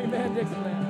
Amen, Dixieland.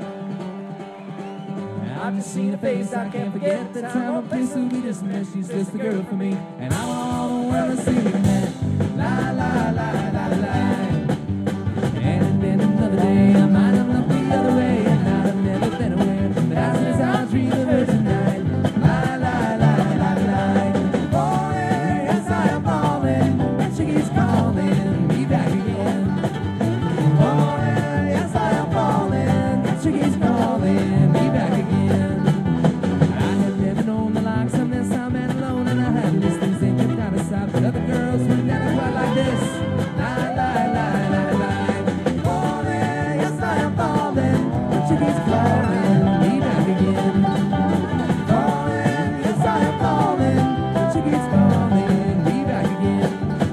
I've just seen her face, I can't forget the time or place that we just met. She's just the girl for me, and I want all the world to see me met. La la la la la la. And then another day I might have looked the other way, and I'd have never been aware that I said I'll dream of her tonight. La la la la la. Falling, yes I am falling, and she keeps calling me back again. Falling, yes I am falling, and she keeps calling me back again. Other girls would never quite like this. La la la la la. Falling, yes I am falling, but she keeps calling me back again. Falling, yes I am falling, but she keeps calling me back again.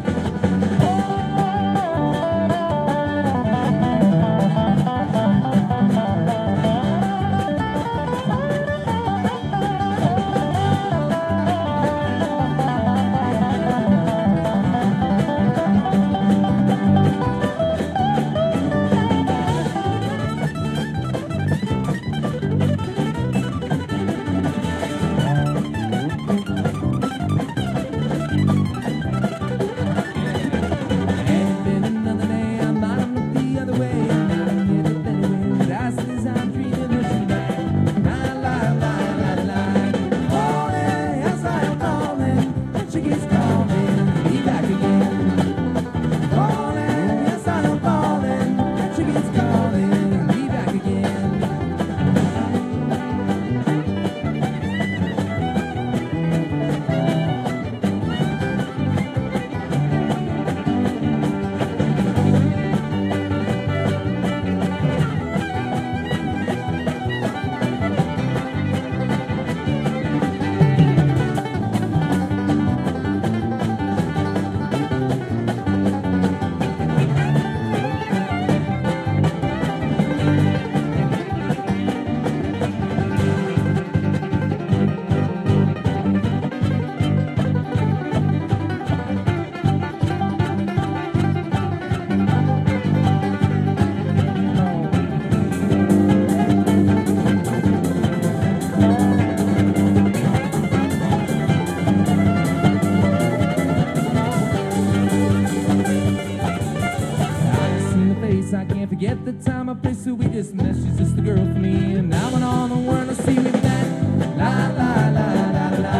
I can't forget the time or place that we just met. She's just the girl for me, and I want all the world to see me back. La la la la la.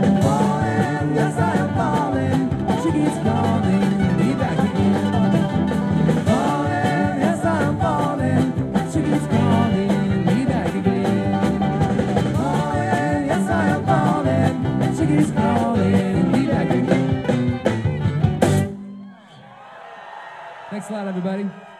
Falling, yes I am falling, she keeps calling me back again. Falling, yes I am falling, she keeps calling me back again. Falling, yes I am falling, she keeps calling me back again. Thanks a lot, everybody.